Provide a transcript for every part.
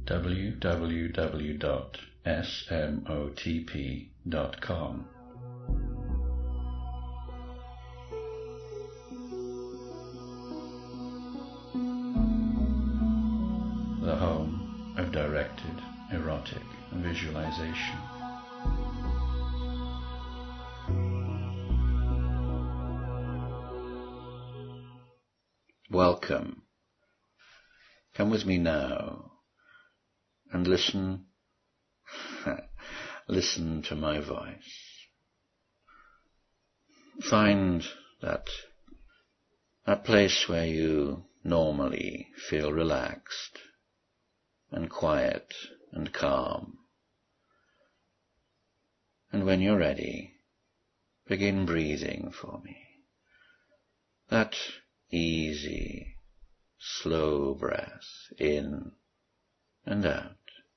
www.smotp.com. The home of directed erotic visualization. Welcome. Come with me now and listen to my voice. Find that place where you normally feel relaxed and quiet and calm. And when you're ready, begin breathing for me. That easy, slow breath in and out.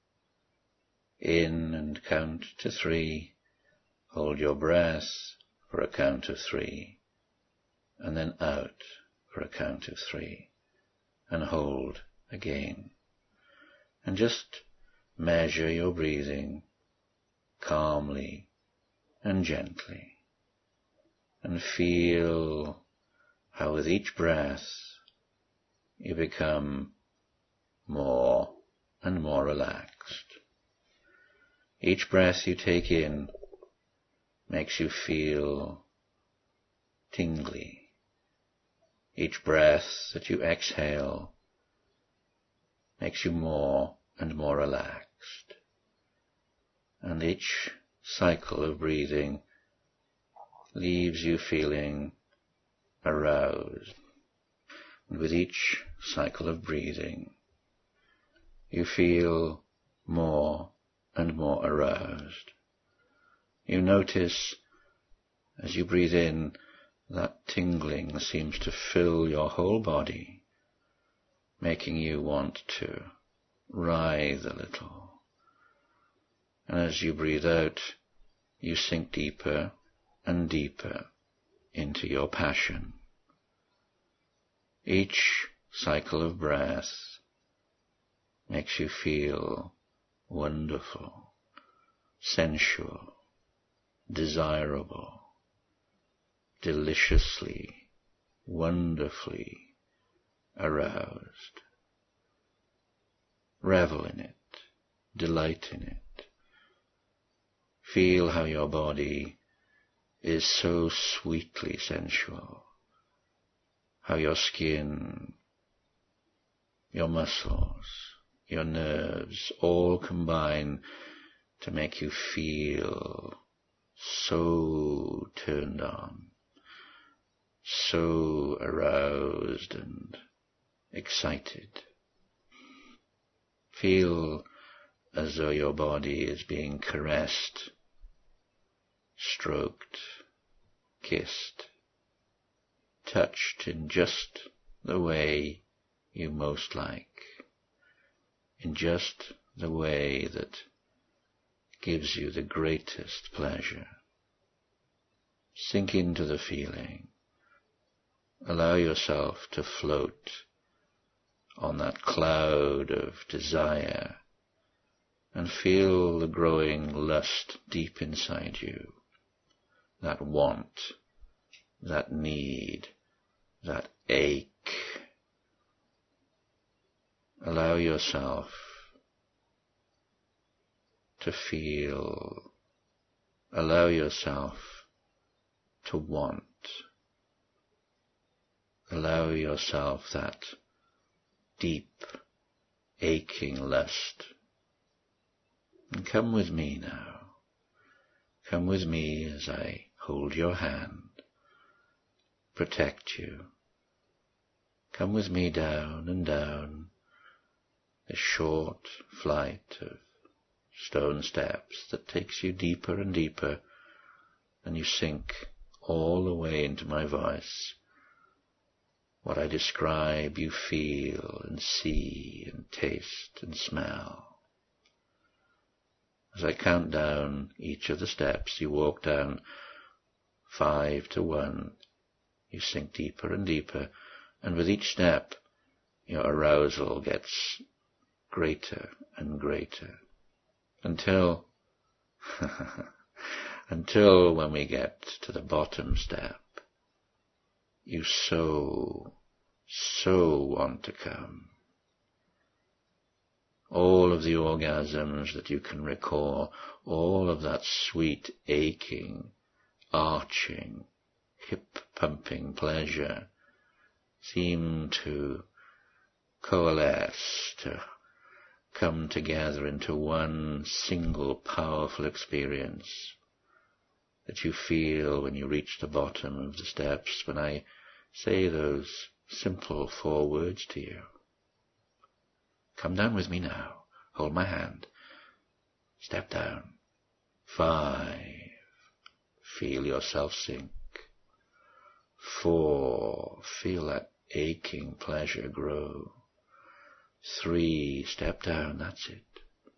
In and count to 3. Hold your breath for a count of 3. And then out for a count of 3. And hold again. And just measure your breathing calmly and gently. And feel how with each breath you become more and more relaxed. Each breath you take in makes you feel tingly. Each breath that you exhale makes you more and more relaxed. And each cycle of breathing leaves you feeling aroused. And with each cycle of breathing, you feel more and more aroused. You notice as you breathe in that tingling seems to fill your whole body, making you want to writhe a little. And as you breathe out, you sink deeper and deeper into your passion. Each cycle of breath makes you feel wonderful, sensual, desirable, deliciously, wonderfully aroused. Revel in it, delight in it. Feel how your body is so sweetly sensual, how your skin, your muscles, your nerves all combine to make you feel so turned on, so aroused and excited. Feel as though your body is being caressed, stroked, kissed, touched in just the way you most like, in just the way that gives you the greatest pleasure. Sink into the feeling. Allow yourself to float on that cloud of desire and feel the growing lust deep inside you, that want, that need, that ache. Allow yourself to feel, allow yourself to want, allow yourself that deep, aching lust. And come with me now. Come with me as I hold your hand, protect you. Come with me down and down the short flight of stone steps that takes you deeper and deeper, and you sink all the way into my voice. What I describe, you feel and see and taste and smell. As I count down each of the steps, you walk down 5 to 1. You sink deeper and deeper, and with each step, your arousal gets greater and greater, until until when we get to the bottom step, you so want to come. All of the orgasms that you can recall, all of that sweet, aching, arching, hip-pumping pleasure seem to coalesce, to come together into one single powerful experience that you feel when you reach the bottom of the steps, when I say those simple 4 words to you. Come down with me now. Hold my hand. Step down. 5. Feel yourself sink. 4. Feel that aching pleasure grow. 3. Step down. That's it.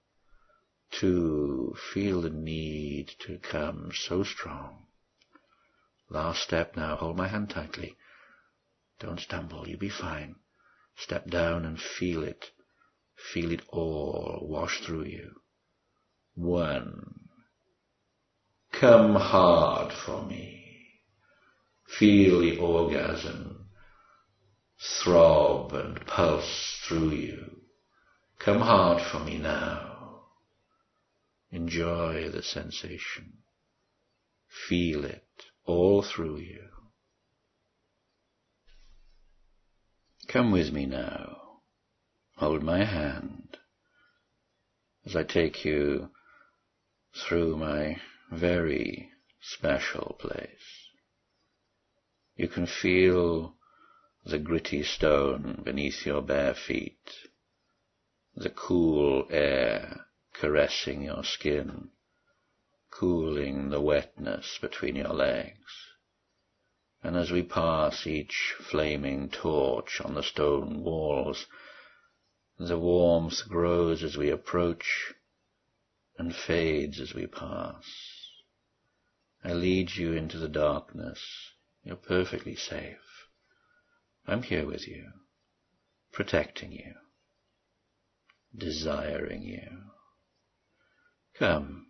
2. Feel the need to come so strong. Last step now. Hold my hand tightly. Don't stumble. You'll be fine. Step down and feel it. Feel it all wash through you. 1. Come hard for me. Feel the orgasm throb and pulse through you. Come hard for me now. Enjoy the sensation. Feel it all through you. Come with me now. Hold my hand as I take you through my very special place. You can feel the gritty stone beneath your bare feet, the cool air caressing your skin, cooling the wetness between your legs. And as we pass each flaming torch on the stone walls, the warmth grows as we approach and fades as we pass. I lead you into the darkness. You're perfectly safe. I'm here with you, protecting you, desiring you. Come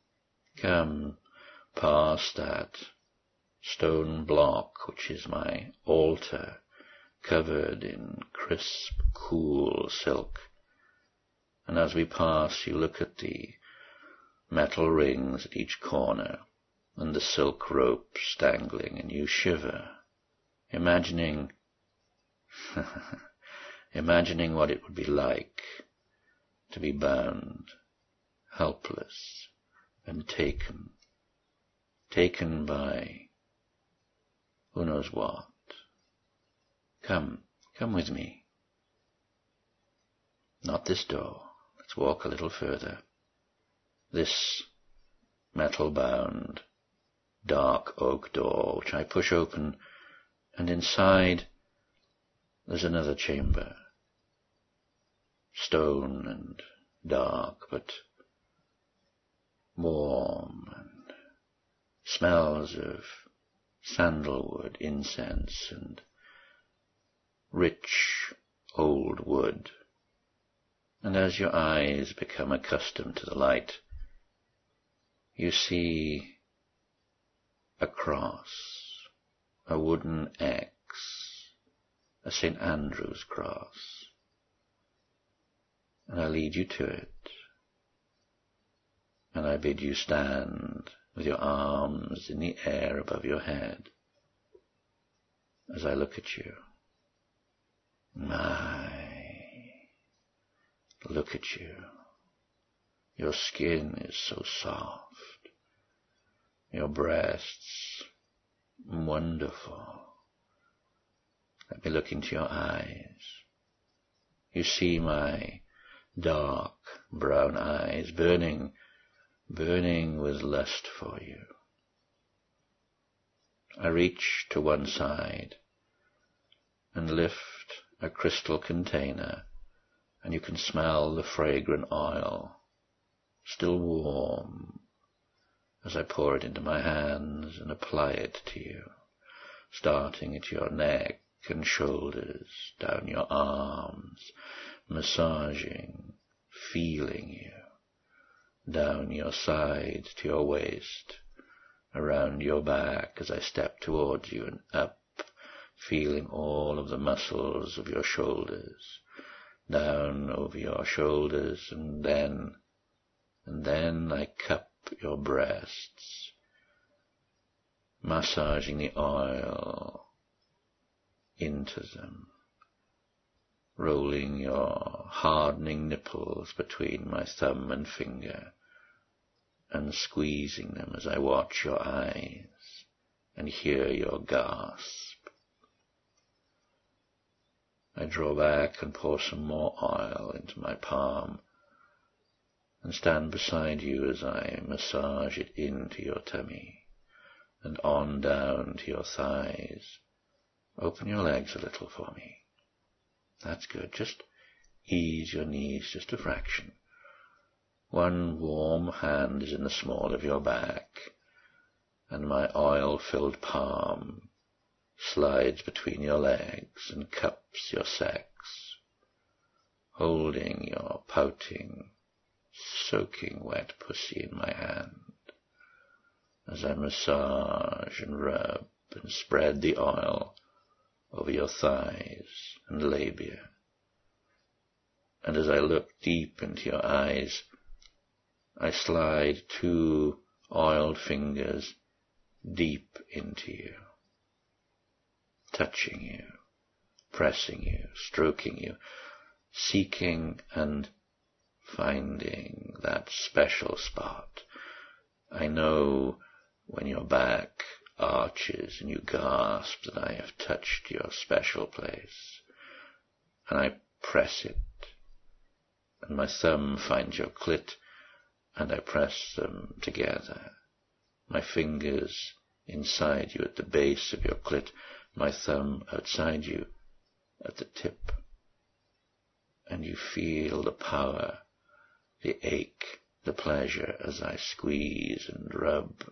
past that stone block which is my altar, covered in crisp, cool silk. And as we pass, you look at the metal rings at each corner and the silk ropes dangling, and you shiver, imagining what it would be like to be bound, helpless, and taken by who knows what. Come with me. Not this door. Let's walk a little further. This metal-bound, dark oak door, which I push open, and inside there's another chamber. Stone and dark, but warm, and smells of sandalwood, incense, and rich old wood. And as your eyes become accustomed to the light, you see a cross, a wooden X, a St. Andrew's cross. And I lead you to it, and I bid you stand with your arms in the air above your head as I look at you. Look at you. Your skin is so soft. Your breasts wonderful. Let me look into your eyes. You see my dark brown eyes burning with lust for you. I reach to one side and lift a crystal container, and you can smell the fragrant oil, still warm, as I pour it into my hands and apply it to you, starting at your neck and shoulders, down your arms, massaging, feeling you, down your side to your waist, around your back as I step towards you, and up, feeling all of the muscles of your shoulders, down over your shoulders, and then I cup your breasts, massaging the oil into them, rolling your hardening nipples between my thumb and finger, and squeezing them as I watch your eyes and hear your gasp. I draw back and pour some more oil into my palm and stand beside you as I massage it into your tummy and on down to your thighs. Open your legs a little for me. That's good. Just ease your knees just a fraction. One warm hand is in the small of your back, and my oil-filled palm slides between your legs and cups your sex, holding your pouting, soaking wet pussy in my hand as I massage and rub and spread the oil over your thighs and labia. And as I look deep into your eyes, I slide 2 oiled fingers deep into you, touching you, pressing you, stroking you, seeking and finding that special spot. I know when your back arches and you gasp that I have touched your special place, and I press it, and my thumb finds your clit, and I press them together, my fingers inside you at the base of your clit, my thumb outside you at the tip, and you feel the power, the ache, the pleasure as I squeeze and rub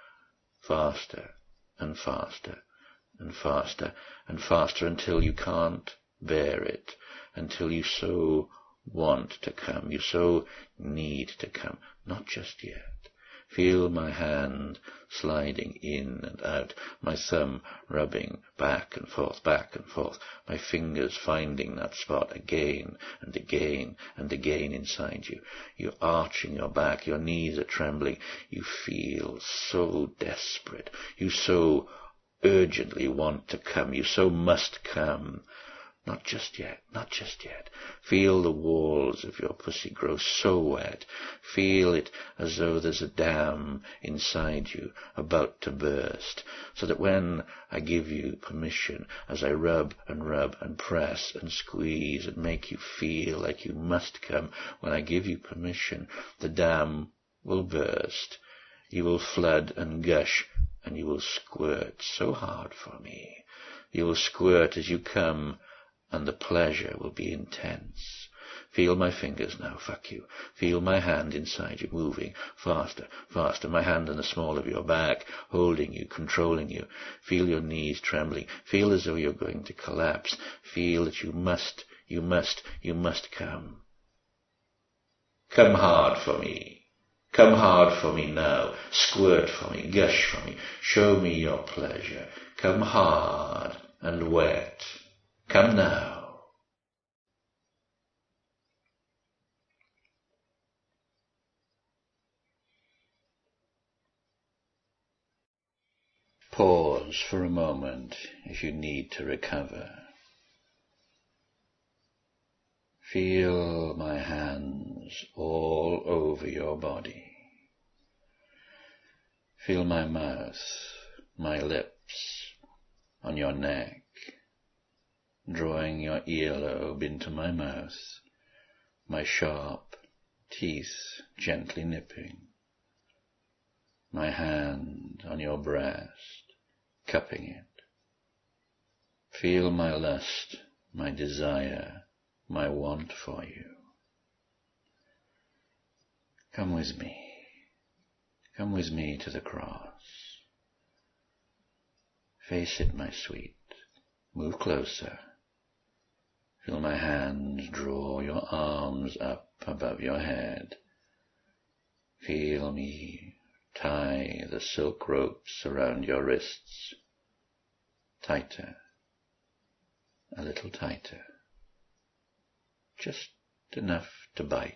faster and faster and faster and faster until you can't bear it, until you so want to come, you so need to come. Not just yet. Feel my hand sliding in and out, my thumb rubbing back and forth, my fingers finding that spot again and again and again inside you. You're arching your back, your knees are trembling, you feel so desperate, you so urgently want to come, you so must come. Not just yet, not just yet. Feel the walls of your pussy grow so wet. Feel it as though there's a dam inside you about to burst, so that when I give you permission, as I rub and press and squeeze and make you feel like you must come, when I give you permission, the dam will burst. You will flood and gush, and you will squirt so hard for me. You will squirt as you come, and the pleasure will be intense. Feel my fingers now, fuck you. Feel my hand inside you, moving faster, faster. My hand in the small of your back, holding you, controlling you. Feel your knees trembling. Feel as though you're going to collapse. Feel that you must come. Come hard for me. Come hard for me now. Squirt for me, gush for me. Show me your pleasure. Come hard and wet. Come now. Pause for a moment if you need to recover. Feel my hands all over your body. Feel my mouth, my lips on your neck, drawing your earlobe into my mouth, my sharp teeth gently nipping, my hand on your breast, cupping it. Feel my lust, my desire, my want for you. Come with me. Come with me to the cross. Face it, my sweet. Move closer. Feel my hands draw your arms up above your head. Feel me tie the silk ropes around your wrists. Tighter, a little tighter, just enough to bite.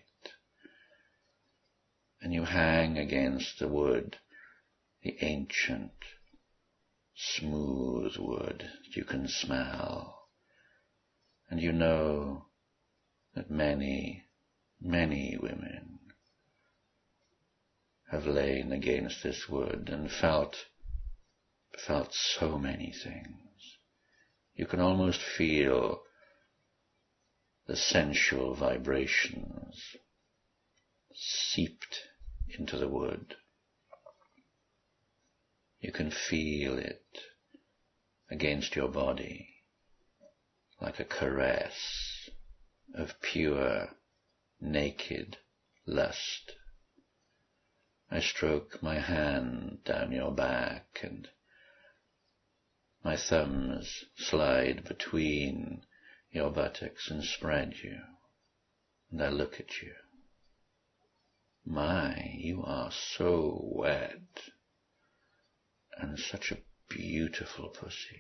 And you hang against the wood, the ancient, smooth wood that you can smell. And you know that many, many women have lain against this wood and felt so many things. You can almost feel the sensual vibrations seeped into the wood. You can feel it against your body like a caress of pure, naked lust. I stroke my hand down your back and my thumbs slide between your buttocks and spread you, and I look at you. My, you are so wet, and such a beautiful pussy.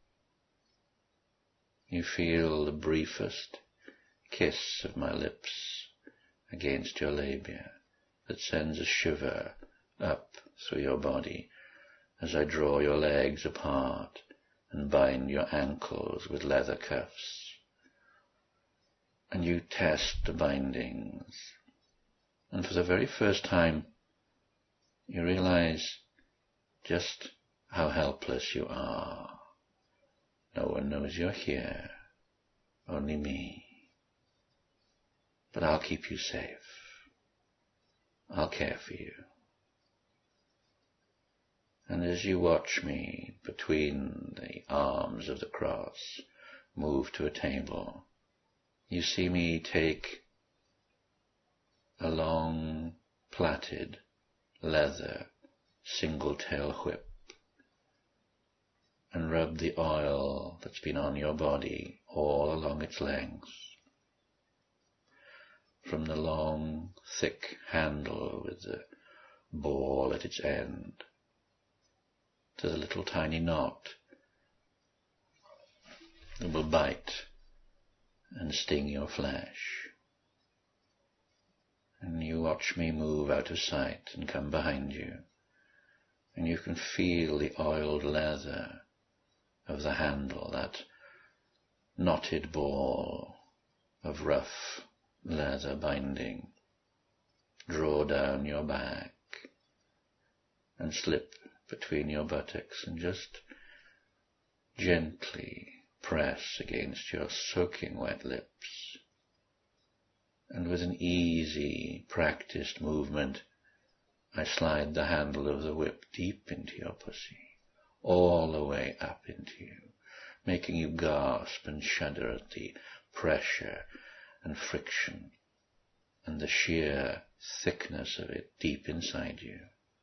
You feel the briefest kiss of my lips against your labia that sends a shiver up through your body as I draw your legs apart and bind your ankles with leather cuffs. And you test the bindings, and for the very first time you realize just how helpless you are. No one knows you're here, only me. But I'll keep you safe. I'll care for you. And as you watch me between the arms of the cross move to a table, you see me take a long, plaited, leather, single-tail whip and rub the oil that's been on your body all along its length, from the long, thick handle with the ball at its end to the little tiny knot that will bite and sting your flesh. And you watch me move out of sight and come behind you, and you can feel the oiled leather of the handle, that knotted ball of rough leather binding, draw down your back and slip between your buttocks and just gently press against your soaking wet lips. And with an easy, practiced movement, I slide the handle of the whip deep into your pussy, all the way up into you, making you gasp and shudder at the pressure and friction and the sheer thickness of it deep inside you.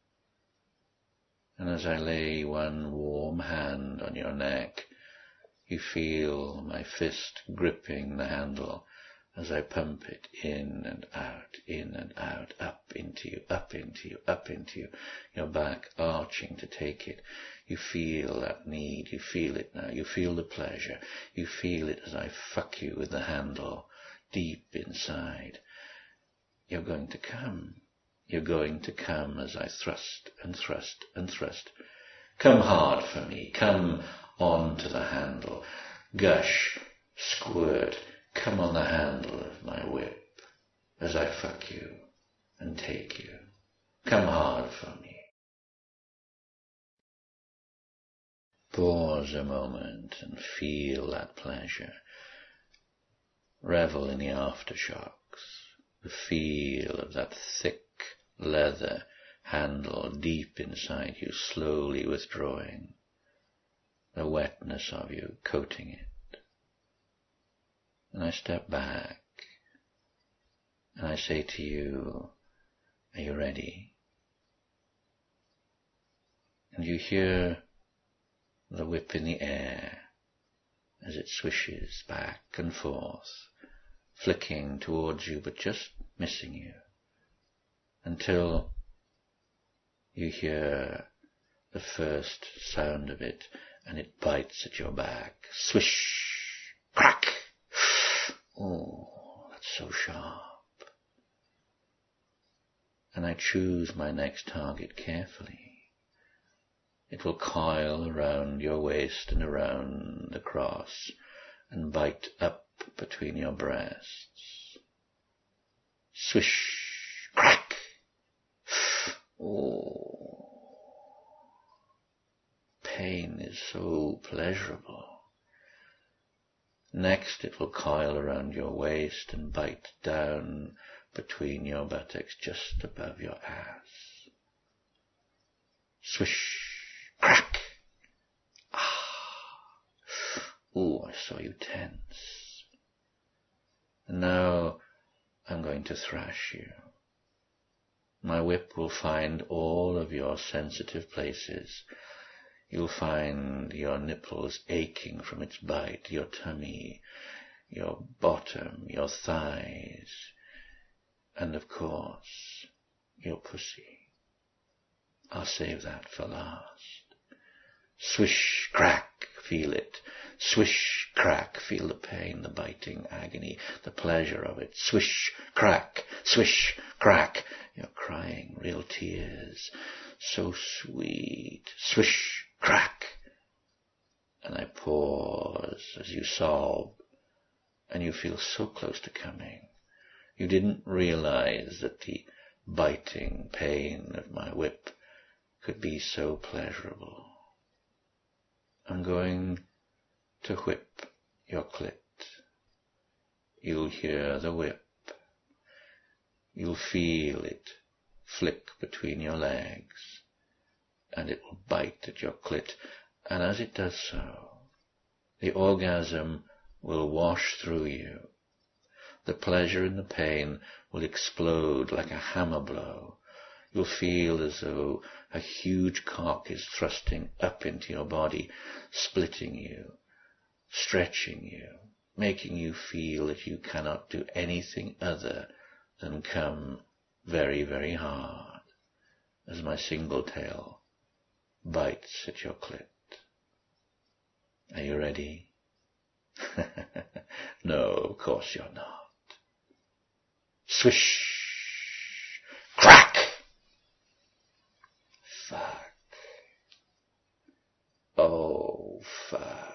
And as I lay one warm hand on your neck, you feel my fist gripping the handle as I pump it in and out, up into you, up into you, up into you, your back arching to take it. You feel that need, you feel it now, you feel the pleasure, you feel it as I fuck you with the handle deep inside. You're going to come. You're going to come as I thrust and thrust and thrust. Come hard for me, come on to the handle, gush, squirt, come on the handle of my whip as I fuck you and take you. Come hard for me. Pause a moment and feel that pleasure. Revel in the aftershocks, the feel of that thick leather handle deep inside you, slowly withdrawing, the wetness of you coating it. And I step back and I say to you, are you ready? And you hear the whip in the air as it swishes back and forth, flicking towards you but just missing you, until you hear the first sound of it and it bites at your back. Swish! Crack! Oh, that's so sharp. And I choose my next target carefully. It will coil around your waist and around across and bite up between your breasts. Swish! Crack! Oh, pain is so pleasurable. Next it will coil around your waist and bite down between your buttocks just above your ass. Swish! Crack! Ooh, I saw you tense. And now I'm going to thrash you. My whip will find all of your sensitive places. You'll find your nipples aching from its bite, your tummy, your bottom, your thighs, and of course, your pussy. I'll save that for last. Swish, crack, feel it. Swish, crack, feel the pain, the biting agony, the pleasure of it. Swish, crack, swish, crack. You're crying real tears. So sweet. Swish, crack. And I pause as you sob, and you feel so close to coming. You didn't realize that the biting pain of my whip could be so pleasurable. I'm going to whip your clit. You'll hear the whip. You'll feel it flick between your legs, and it will bite at your clit, and as it does so, the orgasm will wash through you. The pleasure and the pain will explode like a hammer blow. You'll feel as though a huge cock is thrusting up into your body, splitting you, stretching you, making you feel that you cannot do anything other than come very, very hard as my single tail bites at your clit. Are you ready? No, of course you're not. Swish! Crack! Fuck. Oh, fuck.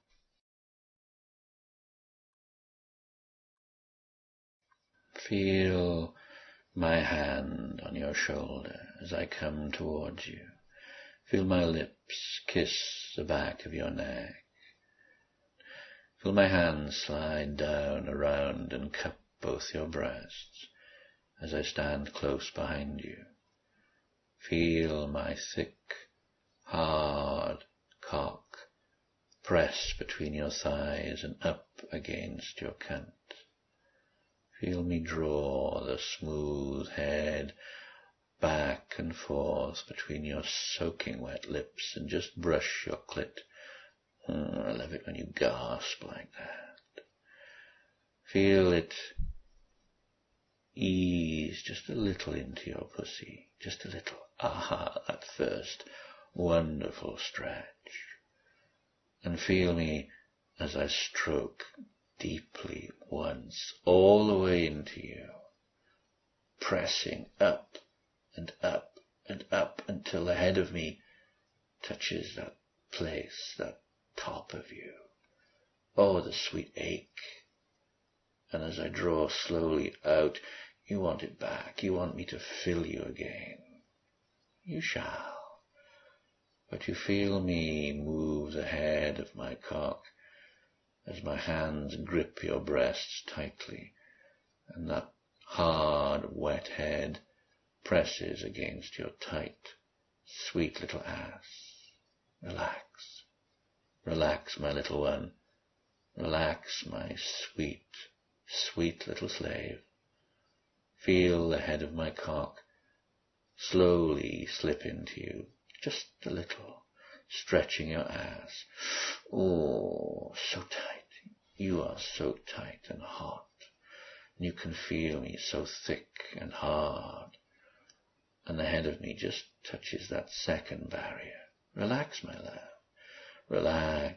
Feel my hand on your shoulder as I come towards you. Feel my lips kiss the back of your neck. Feel my hand slide down around and cup both your breasts as I stand close behind you. Feel my thick, hard cock press between your thighs and up against your cunt. Feel me draw the smooth head back and forth between your soaking wet lips and just brush your clit. I love it when you gasp like that. Feel it ease just a little into your pussy, just a little. That first wonderful stretch. And feel me as I stroke deeply once, all the way into you, pressing up and up and up until the head of me touches that place, that top of you. Oh, the sweet ache. And as I draw slowly out, you want it back. You want me to fill you again. You shall. But you feel me move the head of my cock as my hands grip your breasts tightly, and that hard, wet head presses against your tight, sweet little ass. Relax. Relax, my little one. Relax, my sweet, sweet little slave. Feel the head of my cock slowly slip into you, just a little, stretching your ass. Oh, so tight. You are so tight and hot. And you can feel me so thick and hard. And the head of me just touches that second barrier. Relax, my love. Relax.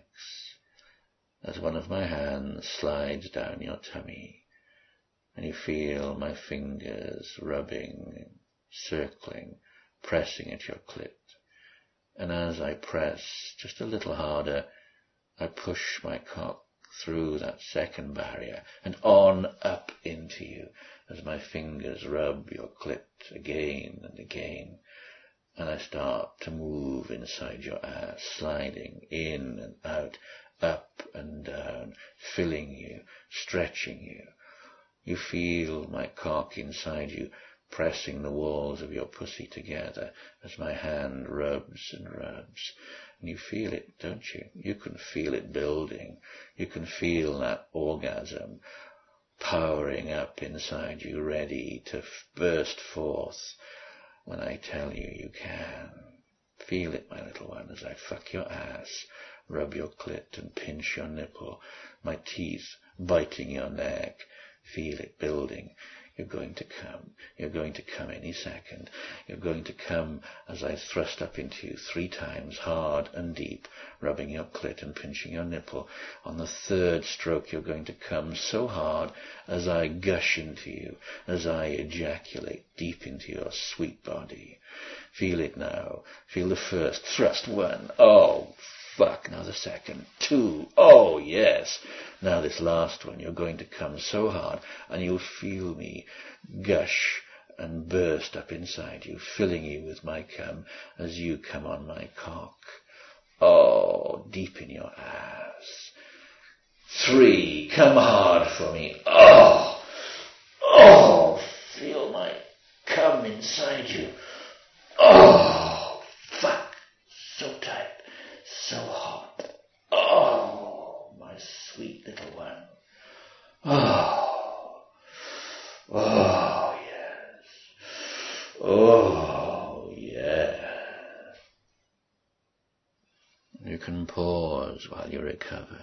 As one of my hands slides down your tummy, and you feel my fingers rubbing, circling, pressing at your clit. And as I press just a little harder, I push my cock through that second barrier and on up into you as my fingers rub your clit again and again. And I start to move inside your ass, sliding in and out, up and down, filling you, stretching you. You feel my cock inside you, pressing the walls of your pussy together as my hand rubs and rubs. And you feel it, don't you? You can feel it building. You can feel that orgasm powering up inside you, ready to burst forth when I tell you you can. Feel it, my little one, as I fuck your ass, rub your clit and pinch your nipple, my teeth biting your neck. Feel it building. You're going to come. You're going to come any second. You're going to come as I thrust up into you 3 times, hard and deep, rubbing your clit and pinching your nipple. On the 3rd stroke, you're going to come so hard as I gush into you, as I ejaculate deep into your sweet body. Feel it now. Feel the first thrust. 1. Oh, fuck. Now the second. 2. Oh, yes. Now this last one, you're going to come so hard, and you'll feel me gush and burst up inside you, filling you with my cum as you come on my cock. Oh, deep in your ass. 3. Come hard for me. Oh, oh, feel my cum inside you. Oh, fuck. So tight. So hot. Oh, my sweet little one. Oh, oh, yes. Oh, yes. You can pause while you recover.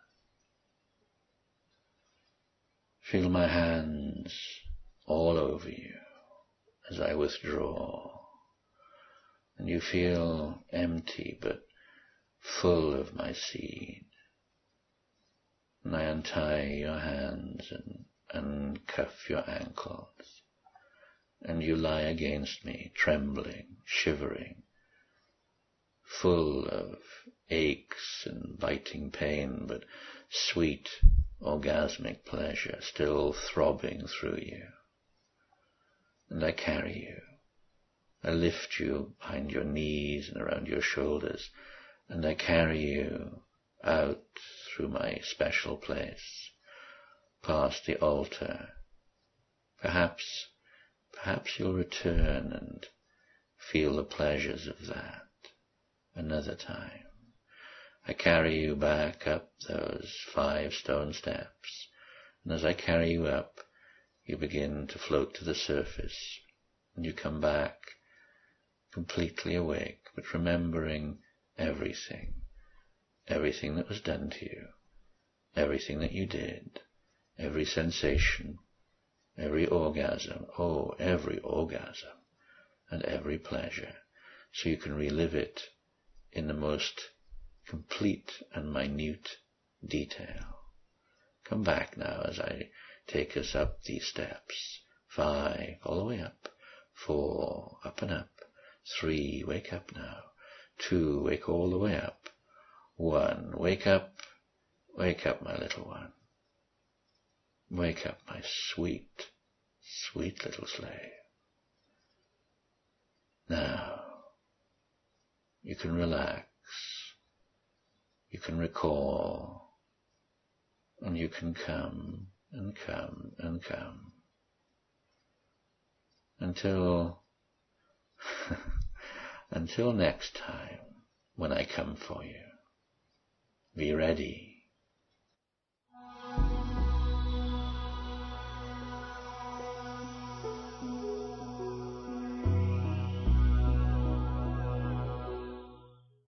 Feel my hands all over you as I withdraw. And you feel empty but full of my seed. And I untie your hands and uncuff your ankles. And you lie against me, trembling, shivering, full of aches and biting pain, but sweet, orgasmic pleasure still throbbing through you. And I carry you. I lift you behind your knees and around your shoulders, and I carry you out through my special place, past the altar. Perhaps you'll return and feel the pleasures of that another time. I carry you back up those 5 stone steps, and as I carry you up, you begin to float to the surface, and you come back completely awake, but remembering everything that was done to you, everything that you did, every sensation, every orgasm, every orgasm, and every pleasure, so you can relive it in the most complete and minute detail. Come back now as I take us up these steps. 5, all the way up. 4, up and up. 3, wake up now. 2, wake all the way up. 1, wake up, my little one. Wake up, my sweet, sweet little slave. Now, you can relax, you can recall, and you can come and come and come until next time when I come for you. Be ready.